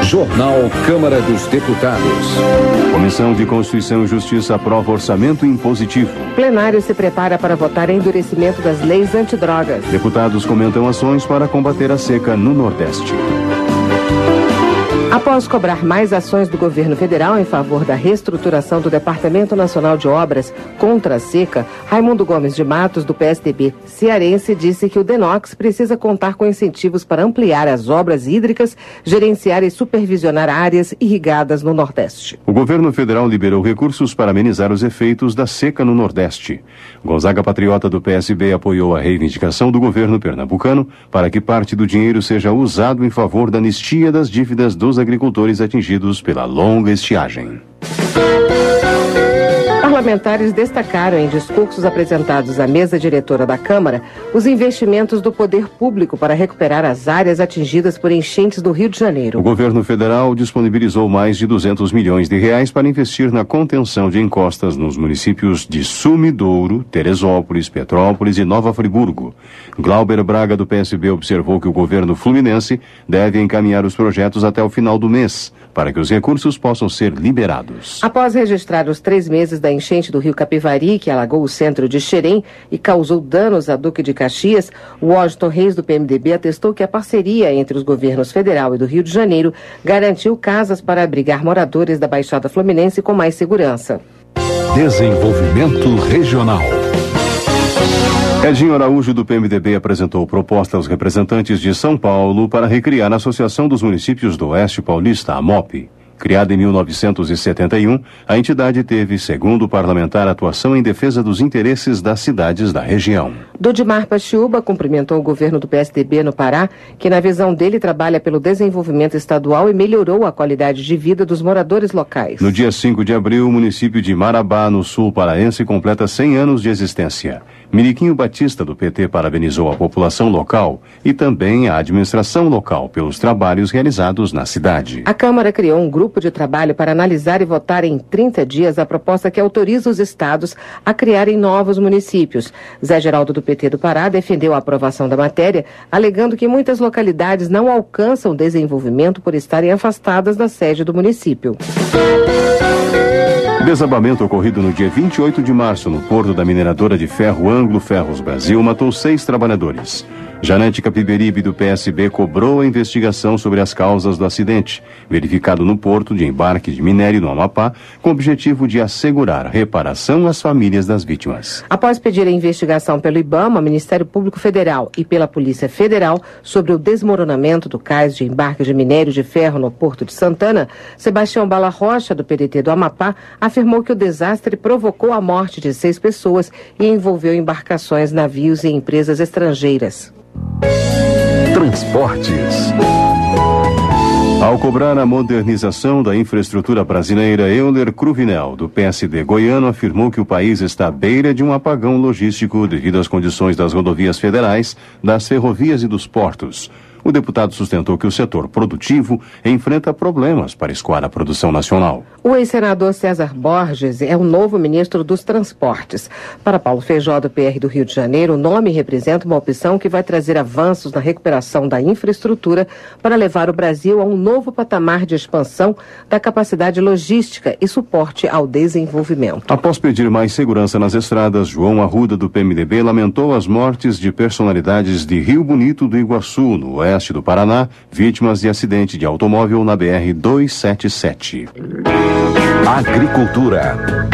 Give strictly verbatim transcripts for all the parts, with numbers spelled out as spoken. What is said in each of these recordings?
Jornal Câmara dos Deputados. Comissão de Constituição e Justiça aprova orçamento impositivo. Plenário se prepara para votar endurecimento das leis antidrogas. Deputados comentam ações para combater a seca no Nordeste. Após cobrar mais ações do governo federal em favor da reestruturação do Departamento Nacional de Obras contra a seca, Raimundo Gomes de Matos, do P S D B cearense, disse que o DENOX precisa contar com incentivos para ampliar as obras hídricas, gerenciar e supervisionar áreas irrigadas no Nordeste. O governo federal liberou recursos para amenizar os efeitos da seca no Nordeste. Gonzaga Patriota, do P S B, apoiou a reivindicação do governo pernambucano para que parte do dinheiro seja usado em favor da anistia das dívidas dos agricultores atingidos pela longa estiagem. Parlamentares destacaram em discursos apresentados à mesa diretora da Câmara os investimentos do poder público para recuperar as áreas atingidas por enchentes do Rio de Janeiro. O governo federal disponibilizou mais de duzentos milhões de reais para investir na contenção de encostas nos municípios de Sumidouro, Teresópolis, Petrópolis e Nova Friburgo. Glauber Braga, do P S B, observou que o governo fluminense deve encaminhar os projetos até o final do mês, para que os recursos possam ser liberados. Após registrar os três meses da enchente do rio Capivari, que alagou o centro de Xerém e causou danos a Duque de Caxias, o Washington Reis, do P M D B, atestou que a parceria entre os governos federal e do Rio de Janeiro garantiu casas para abrigar moradores da Baixada Fluminense com mais segurança. Desenvolvimento Regional. Edinho Araújo, do P M D B, apresentou proposta aos representantes de São Paulo para recriar a Associação dos Municípios do Oeste Paulista, a MOP. Criada em mil novecentos e setenta e um, a entidade teve, segundo o parlamentar, atuação em defesa dos interesses das cidades da região. Dudimar Pachiúba cumprimentou o governo do P S D B no Pará, que na visão dele trabalha pelo desenvolvimento estadual e melhorou a qualidade de vida dos moradores locais. No dia cinco de abril, o município de Marabá, no sul paraense, completa cem anos de existência. Miliquinho Batista, do P T, parabenizou a população local e também a administração local pelos trabalhos realizados na cidade. A Câmara criou um grupo de trabalho para analisar e votar em trinta dias a proposta que autoriza os estados a criarem novos municípios. Zé Geraldo, do P T do Pará, defendeu a aprovação da matéria, alegando que muitas localidades não alcançam desenvolvimento por estarem afastadas da sede do município. O desabamento ocorrido no dia vinte e oito de março no porto da mineradora de ferro Anglo Ferros Brasil matou seis trabalhadores. Janete Capiberibe, do P S B, cobrou a investigação sobre as causas do acidente, verificado no porto de embarque de minério no Amapá, com o objetivo de assegurar reparação às famílias das vítimas. Após pedir a investigação pelo IBAMA, Ministério Público Federal e pela Polícia Federal sobre o desmoronamento do cais de embarque de minério de ferro no Porto de Santana, Sebastião Bala Rocha, do P D T do Amapá, afirmou que o desastre provocou a morte de seis pessoas e envolveu embarcações, navios e empresas estrangeiras. Transportes. Ao cobrar a modernização da infraestrutura brasileira, Euler Cruvinel, do P S D goiano, afirmou que o país está à beira de um apagão logístico devido às condições das rodovias federais, das ferrovias e dos portos. O deputado sustentou que o setor produtivo enfrenta problemas para escoar a produção nacional. O ex-senador César Borges é o novo ministro dos Transportes. Para Paulo Feijó, do P R do Rio de Janeiro, o nome representa uma opção que vai trazer avanços na recuperação da infraestrutura para levar o Brasil a um novo patamar de expansão da capacidade logística e suporte ao desenvolvimento. Após pedir mais segurança nas estradas, João Arruda, do P M D B, lamentou as mortes de personalidades de Rio Bonito do Iguaçu, no oeste do Paraná, vítimas de acidente de automóvel na B R duzentos e setenta e sete. Agricultura.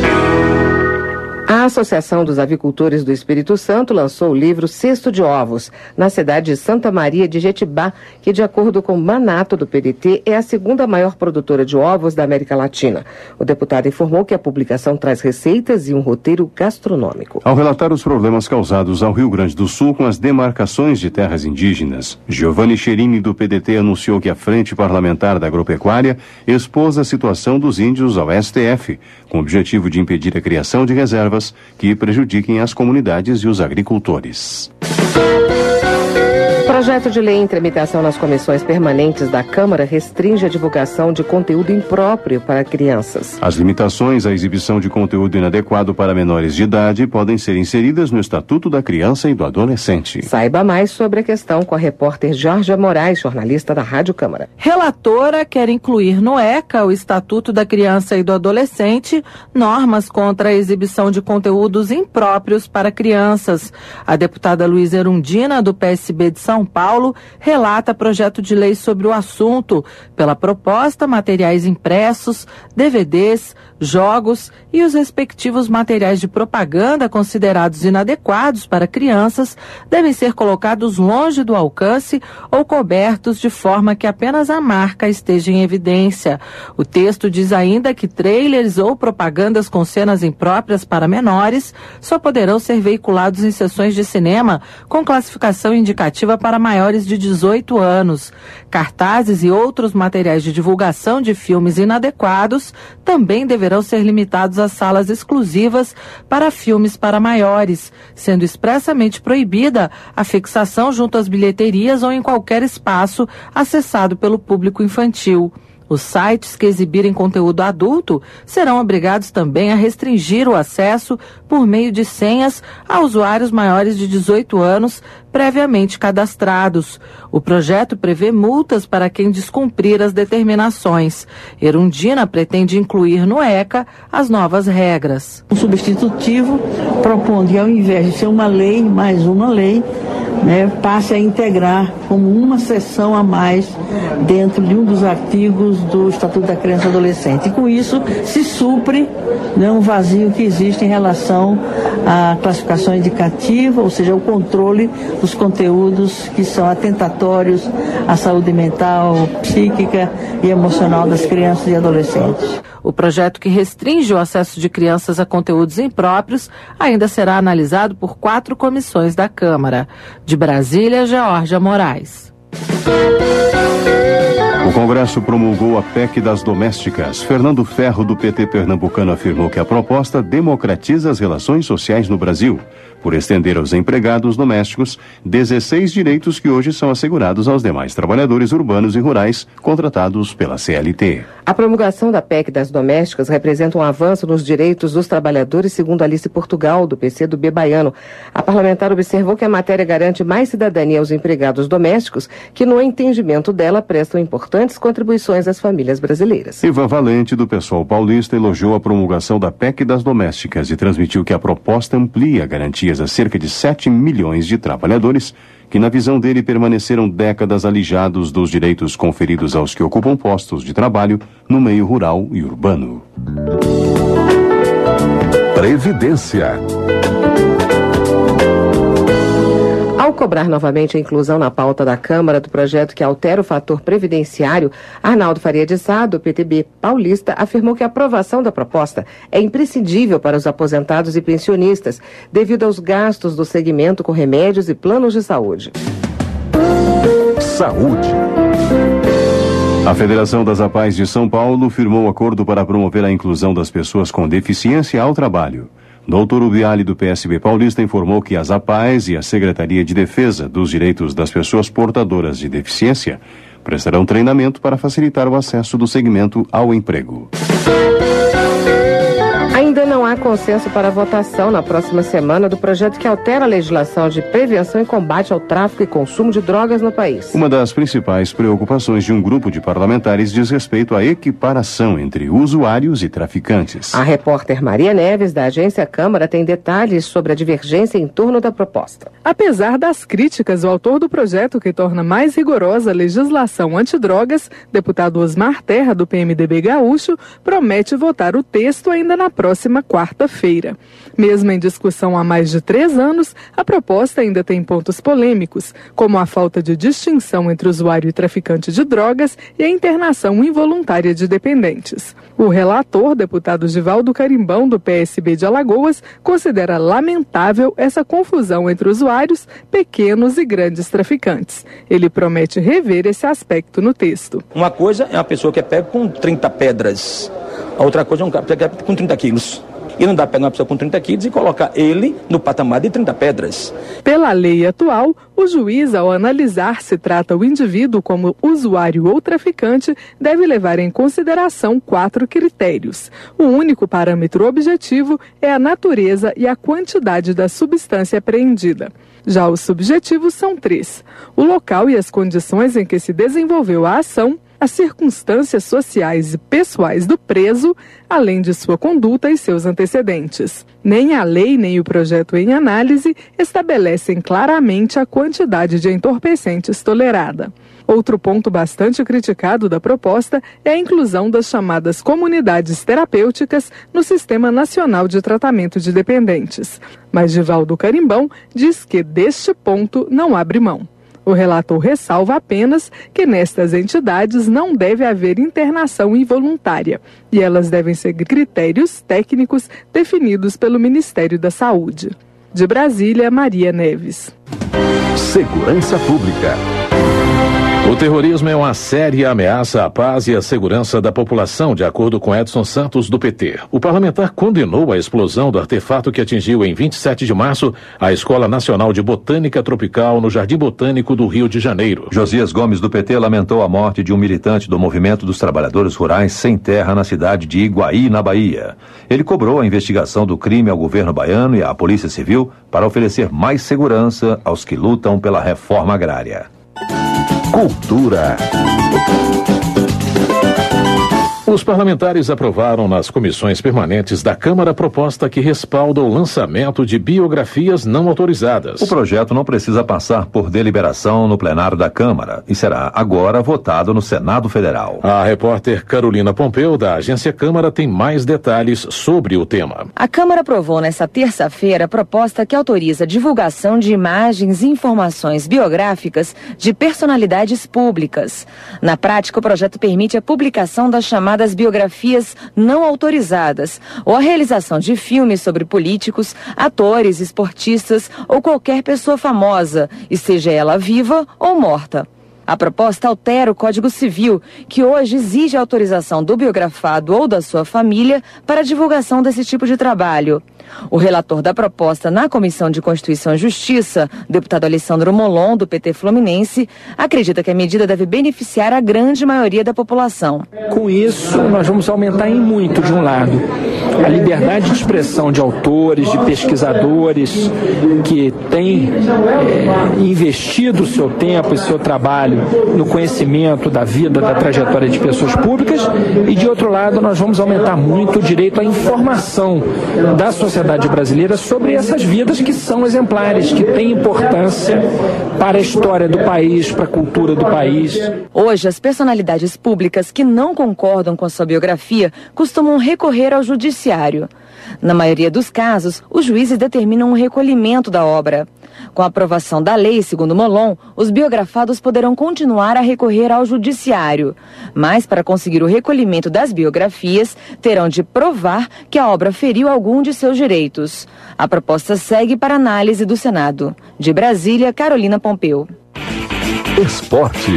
A Associação dos Avicultores do Espírito Santo lançou o livro Cesto de Ovos, na cidade de Santa Maria de Jetibá, que, de acordo com Manato, do P D T, é a segunda maior produtora de ovos da América Latina. O deputado informou que a publicação traz receitas e um roteiro gastronômico. Ao relatar os problemas causados ao Rio Grande do Sul com as demarcações de terras indígenas, Giovanni Cherini, do P D T, anunciou que a Frente Parlamentar da Agropecuária expôs a situação dos índios ao S T F, com o objetivo de impedir a criação de reservas que prejudiquem as comunidades e os agricultores. Projeto de lei em tramitação nas comissões permanentes da Câmara restringe a divulgação de conteúdo impróprio para crianças. As limitações à exibição de conteúdo inadequado para menores de idade podem ser inseridas no Estatuto da Criança e do Adolescente. Saiba mais sobre a questão com a repórter Georgia Moraes, jornalista da Rádio Câmara. Relatora quer incluir no ECA, o Estatuto da Criança e do Adolescente, normas contra a exibição de conteúdos impróprios para crianças. A deputada Luísa Erundina, do P S B de São Paulo, relata projeto de lei sobre o assunto. Pela proposta, materiais impressos, D V Ds, jogos e os respectivos materiais de propaganda considerados inadequados para crianças devem ser colocados longe do alcance ou cobertos de forma que apenas a marca esteja em evidência. O texto diz ainda que trailers ou propagandas com cenas impróprias para menores só poderão ser veiculados em sessões de cinema com classificação indicativa para maiores de dezoito anos. Cartazes e outros materiais de divulgação de filmes inadequados também deverão ser limitados a salas exclusivas para filmes para maiores, sendo expressamente proibida a fixação junto às bilheterias ou em qualquer espaço acessado pelo público infantil. Os sites que exibirem conteúdo adulto serão obrigados também a restringir o acesso por meio de senhas a usuários maiores de dezoito anos previamente cadastrados. O projeto prevê multas para quem descumprir as determinações. Erundina pretende incluir no ECA as novas regras. O substitutivo propõe que, ao invés de ser uma lei, mais uma lei, né, passe a integrar como uma seção a mais dentro de um dos artigos do Estatuto da Criança e Adolescente. E com isso se supre, né, um vazio que existe em relação à classificação indicativa, ou seja, o controle dos conteúdos que são atentatórios à saúde mental, psíquica e emocional das crianças e adolescentes. O projeto que restringe o acesso de crianças a conteúdos impróprios ainda será analisado por quatro comissões da Câmara. De Brasília, Georgia Moraes. O Congresso promulgou a P E C das domésticas. Fernando Ferro, do P T pernambucano, afirmou que a proposta democratiza as relações sociais no Brasil, por estender aos empregados domésticos dezesseis direitos que hoje são assegurados aos demais trabalhadores urbanos e rurais contratados pela C L T. A promulgação da P E C das domésticas representa um avanço nos direitos dos trabalhadores, segundo Alice Portugal, do P C do B baiano. A parlamentar observou que a matéria garante mais cidadania aos empregados domésticos, que no entendimento dela prestam importantes contribuições às famílias brasileiras. Ivan Valente, do PSOL paulista, elogiou a promulgação da P E C das domésticas e transmitiu que a proposta amplia garantias a cerca de sete milhões de trabalhadores que, na visão dele, permaneceram décadas alijados dos direitos conferidos aos que ocupam postos de trabalho no meio rural e urbano. Previdência. Ao cobrar novamente a inclusão na pauta da Câmara do projeto que altera o fator previdenciário, Arnaldo Faria de Sá, do P T B paulista, afirmou que a aprovação da proposta é imprescindível para os aposentados e pensionistas, devido aos gastos do segmento com remédios e planos de saúde. Saúde. A Federação das APAES de São Paulo firmou acordo para promover a inclusão das pessoas com deficiência ao trabalho. Doutor Ubiali, do P S B paulista, informou que as APAES e a Secretaria de Defesa dos Direitos das Pessoas Portadoras de Deficiência prestarão treinamento para facilitar o acesso do segmento ao emprego. Ainda não há consenso para a votação na próxima semana do projeto que altera a legislação de prevenção e combate ao tráfico e consumo de drogas no país. Uma das principais preocupações de um grupo de parlamentares diz respeito à equiparação entre usuários e traficantes. A repórter Maria Neves, da Agência Câmara, tem detalhes sobre a divergência em torno da proposta. Apesar das críticas, o autor do projeto que torna mais rigorosa a legislação antidrogas, deputado Osmar Terra, do P M D B gaúcho, promete votar o texto ainda na próxima quarta-feira. Mesmo em discussão há mais de três anos, a proposta ainda tem pontos polêmicos, como a falta de distinção entre usuário e traficante de drogas e a internação involuntária de dependentes. O relator, deputado Givaldo Carimbão, do P S B de Alagoas, considera lamentável essa confusão entre usuários, pequenos e grandes traficantes. Ele promete rever esse aspecto no texto. Uma coisa é uma pessoa que é pega com trinta pedras, a outra coisa é um cara que é com trinta quilos. E não dá para pegar uma pessoa com trinta quilos e colocar ele no patamar de trinta pedras. Pela lei atual, o juiz, ao analisar se trata o indivíduo como usuário ou traficante, deve levar em consideração quatro critérios. O único parâmetro objetivo é a natureza e a quantidade da substância apreendida. Já os subjetivos são três: o local e as condições em que se desenvolveu a ação, as circunstâncias sociais e pessoais do preso, além de sua conduta e seus antecedentes. Nem a lei nem o projeto em análise estabelecem claramente a quantidade de entorpecentes tolerada. Outro ponto bastante criticado da proposta é a inclusão das chamadas comunidades terapêuticas no Sistema Nacional de Tratamento de Dependentes. Mas Givaldo Carimbão diz que deste ponto não abre mão. O relator ressalva apenas que nestas entidades não deve haver internação involuntária e elas devem seguir critérios técnicos definidos pelo Ministério da Saúde. De Brasília, Maria Neves. Segurança Pública. O terrorismo é uma séria ameaça à paz e à segurança da população, de acordo com Edson Santos, do P T. O parlamentar condenou a explosão do artefato que atingiu em vinte e sete de março a Escola Nacional de Botânica Tropical no Jardim Botânico do Rio de Janeiro. Josias Gomes, do P T, lamentou a morte de um militante do Movimento dos Trabalhadores Rurais Sem Terra na cidade de Iguaí, na Bahia. Ele cobrou a investigação do crime ao governo baiano e à Polícia Civil para oferecer mais segurança aos que lutam pela reforma agrária. Cultura. Os parlamentares aprovaram nas comissões permanentes da Câmara a proposta que respalda o lançamento de biografias não autorizadas. O projeto não precisa passar por deliberação no plenário da Câmara e será agora votado no Senado Federal. A repórter Carolina Pompeu, da Agência Câmara, tem mais detalhes sobre o tema. A Câmara aprovou nesta terça-feira a proposta que autoriza a divulgação de imagens e informações biográficas de personalidades públicas. Na prática, o projeto permite a publicação das chamadas das biografias não autorizadas ou a realização de filmes sobre políticos, atores, esportistas ou qualquer pessoa famosa, esteja ela viva ou morta. A proposta altera o Código Civil, que hoje exige a autorização do biografado ou da sua família para a divulgação desse tipo de trabalho. O relator da proposta na Comissão de Constituição e Justiça, deputado Alessandro Molon, do P T Fluminense, acredita que a medida deve beneficiar a grande maioria da população. Com isso, nós vamos aumentar em muito, de um lado, a liberdade de expressão de autores, de pesquisadores que têm é, investido o seu tempo e seu trabalho no conhecimento da vida, da trajetória de pessoas públicas, e de outro lado, nós vamos aumentar muito o direito à informação da sociedade brasileira sobre essas vidas que são exemplares, que têm importância para a história do país, para a cultura do país. Hoje, as personalidades públicas que não concordam com a sua biografia costumam recorrer ao judiciário. Na maioria dos casos, os juízes determinam um recolhimento da obra. Com a aprovação da lei, segundo Molon, os biografados poderão continuar a recorrer ao judiciário. Mas, para conseguir o recolhimento das biografias, terão de provar que a obra feriu algum de seus direitos. A proposta segue para análise do Senado. De Brasília, Carolina Pompeu. Esporte.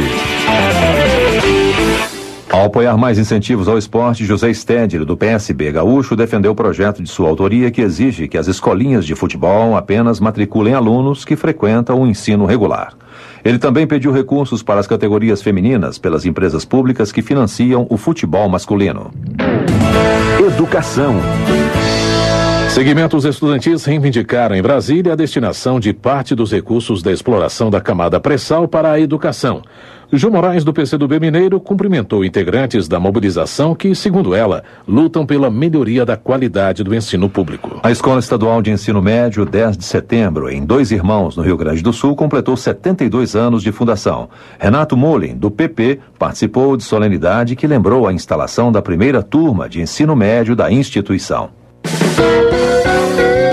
Ao apoiar mais incentivos ao esporte, José Stedler, do P S B gaúcho, defendeu o projeto de sua autoria que exige que as escolinhas de futebol apenas matriculem alunos que frequentam o ensino regular. Ele também pediu recursos para as categorias femininas pelas empresas públicas que financiam o futebol masculino. Educação. Segmentos estudantis reivindicaram em Brasília a destinação de parte dos recursos da exploração da camada pré-sal para a educação. João Moraes, do P C do B Mineiro, cumprimentou integrantes da mobilização que, segundo ela, lutam pela melhoria da qualidade do ensino público. A Escola Estadual de Ensino Médio, dez de setembro, em Dois Irmãos, no Rio Grande do Sul, completou setenta e dois anos de fundação. Renato Molin, do P P, participou de solenidade que lembrou a instalação da primeira turma de ensino médio da instituição.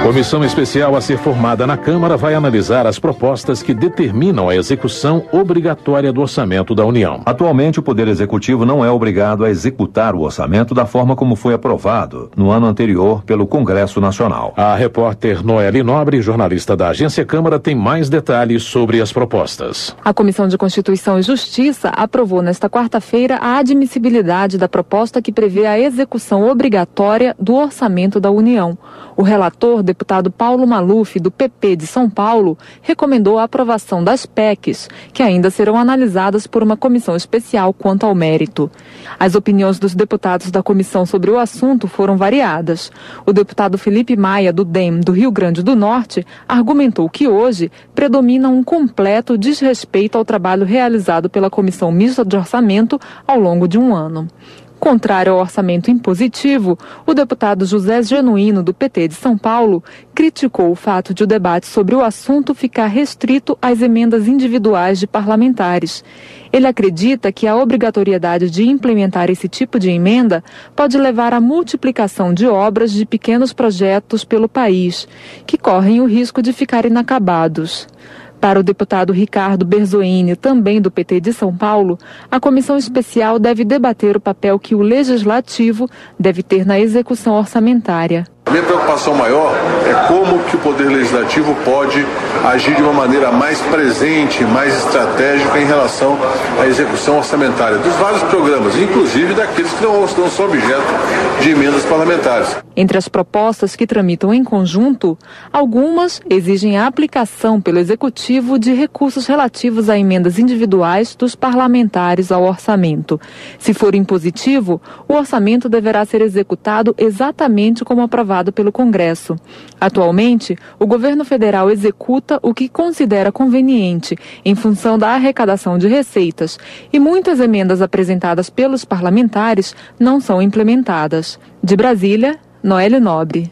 Comissão especial a ser formada na Câmara vai analisar as propostas que determinam a execução obrigatória do orçamento da União. Atualmente, o Poder Executivo não é obrigado a executar o orçamento da forma como foi aprovado no ano anterior pelo Congresso Nacional. A repórter Noeli Nobre, jornalista da Agência Câmara, tem mais detalhes sobre as propostas. A Comissão de Constituição e Justiça aprovou nesta quarta-feira a admissibilidade da proposta que prevê a execução obrigatória do orçamento da União. O relator, deputado Paulo Maluf, do P P de São Paulo, recomendou a aprovação das P E Cs, que ainda serão analisadas por uma comissão especial quanto ao mérito. As opiniões dos deputados da comissão sobre o assunto foram variadas. O deputado Felipe Maia, do D E M do Rio Grande do Norte, argumentou que hoje predomina um completo desrespeito ao trabalho realizado pela Comissão Mista de Orçamento ao longo de um ano. Contrário ao orçamento impositivo, o deputado José Genuíno, do P T de São Paulo, criticou o fato de o debate sobre o assunto ficar restrito às emendas individuais de parlamentares. Ele acredita que a obrigatoriedade de implementar esse tipo de emenda pode levar à multiplicação de obras de pequenos projetos pelo país, que correm o risco de ficar inacabados. Para o deputado Ricardo Berzoini, também do P T de São Paulo, a comissão especial deve debater o papel que o Legislativo deve ter na execução orçamentária. A minha preocupação maior é como que o Poder Legislativo pode agir de uma maneira mais presente, mais estratégica em relação à execução orçamentária dos vários programas, inclusive daqueles que não, não são objeto de emendas parlamentares. Entre as propostas que tramitam em conjunto, algumas exigem a aplicação pelo Executivo de recursos relativos a emendas individuais dos parlamentares ao orçamento. Se for impositivo, o orçamento deverá ser executado exatamente como aprovado pelo Congresso. Atualmente, o governo federal executa o que considera conveniente em função da arrecadação de receitas e muitas emendas apresentadas pelos parlamentares não são implementadas. De Brasília, Noeli Nobre.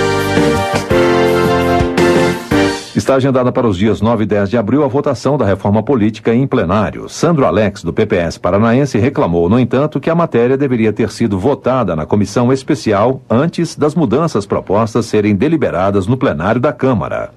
Está agendada para os dias nove e dez de abril a votação da reforma política em plenário. Sandro Alex, do P P S paranaense, reclamou, no entanto, que a matéria deveria ter sido votada na comissão especial antes das mudanças propostas serem deliberadas no plenário da Câmara.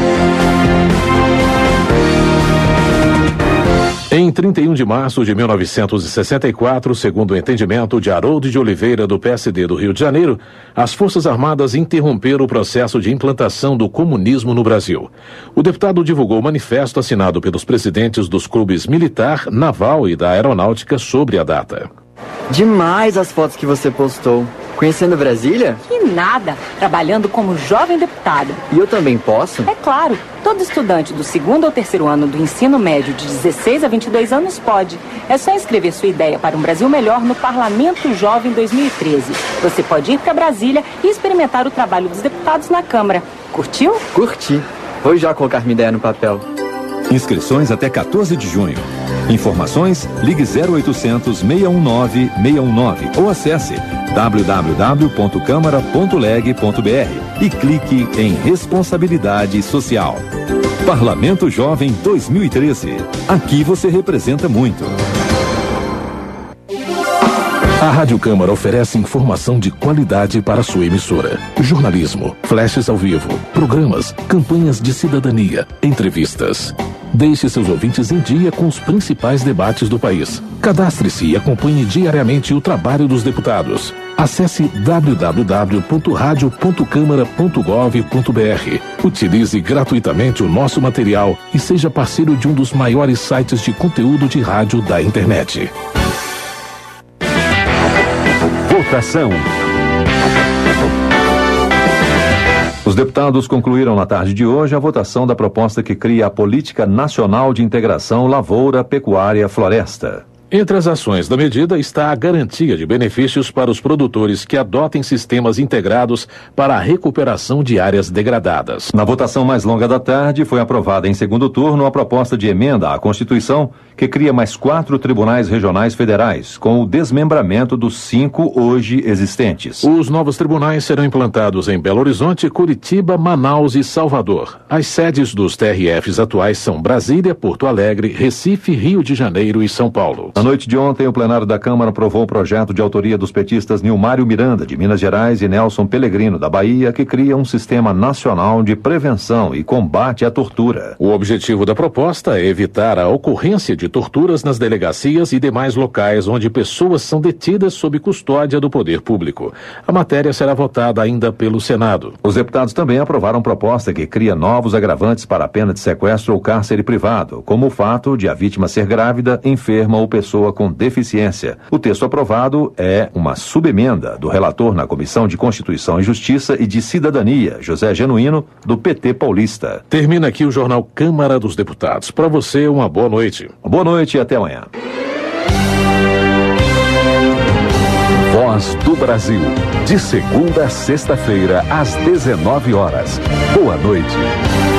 Em trinta e um de março de mil novecentos e sessenta e quatro, segundo o entendimento de Haroldo de Oliveira, do P S D do Rio de Janeiro, as Forças Armadas interromperam o processo de implantação do comunismo no Brasil. O deputado divulgou o manifesto assinado pelos presidentes dos clubes militar, naval e da aeronáutica sobre a data. Demais as fotos que você postou. Conhecendo Brasília? Que nada, trabalhando como jovem deputada. E eu também posso? É claro, todo estudante do segundo ou terceiro ano do ensino médio de dezesseis a vinte e dois anos pode. É só inscrever sua ideia para um Brasil melhor no Parlamento Jovem dois mil e treze. Você pode ir para Brasília e experimentar o trabalho dos deputados na Câmara. Curtiu? Curti. Vou já colocar minha ideia no papel. Inscrições até quatorze de junho. Informações, ligue zero oitocentos, seis um nove, seis um nove ou acesse w w w ponto câmara ponto leg ponto b r e clique em Responsabilidade Social. Parlamento Jovem dois mil e treze. Aqui você representa muito. A Rádio Câmara oferece informação de qualidade para sua emissora. Jornalismo, flashes ao vivo, programas, campanhas de cidadania, entrevistas. Deixe seus ouvintes em dia com os principais debates do país. Cadastre-se e acompanhe diariamente o trabalho dos deputados. Acesse w w w ponto radio ponto câmara ponto gov ponto b r. Utilize gratuitamente o nosso material e seja parceiro de um dos maiores sites de conteúdo de rádio da internet. Votação. Os deputados concluíram na tarde de hoje a votação da proposta que cria a Política Nacional de Integração Lavoura, Pecuária, Floresta. Entre as ações da medida está a garantia de benefícios para os produtores que adotem sistemas integrados para a recuperação de áreas degradadas. Na votação mais longa da tarde, foi aprovada em segundo turno a proposta de emenda à Constituição que cria mais quatro tribunais regionais federais, com o desmembramento dos cinco hoje existentes. Os novos tribunais serão implantados em Belo Horizonte, Curitiba, Manaus e Salvador. As sedes dos T R Fs atuais são Brasília, Porto Alegre, Recife, Rio de Janeiro e São Paulo. Na noite de ontem, o plenário da Câmara aprovou um projeto de autoria dos petistas Nilmário Miranda, de Minas Gerais, e Nelson Pellegrino, da Bahia, que cria um sistema nacional de prevenção e combate à tortura. O objetivo da proposta é evitar a ocorrência de torturas nas delegacias e demais locais onde pessoas são detidas sob custódia do poder público. A matéria será votada ainda pelo Senado. Os deputados também aprovaram proposta que cria novos agravantes para a pena de sequestro ou cárcere privado, como o fato de a vítima ser grávida, enferma ou pessoa com deficiência. O texto aprovado é uma subemenda do relator na Comissão de Constituição e Justiça e de Cidadania, José Genuíno, do P T paulista. Termina aqui o jornal Câmara dos Deputados. Para você, uma boa noite. Boa noite e até amanhã. Voz do Brasil. De segunda a sexta-feira, às dezenove horas. Boa noite.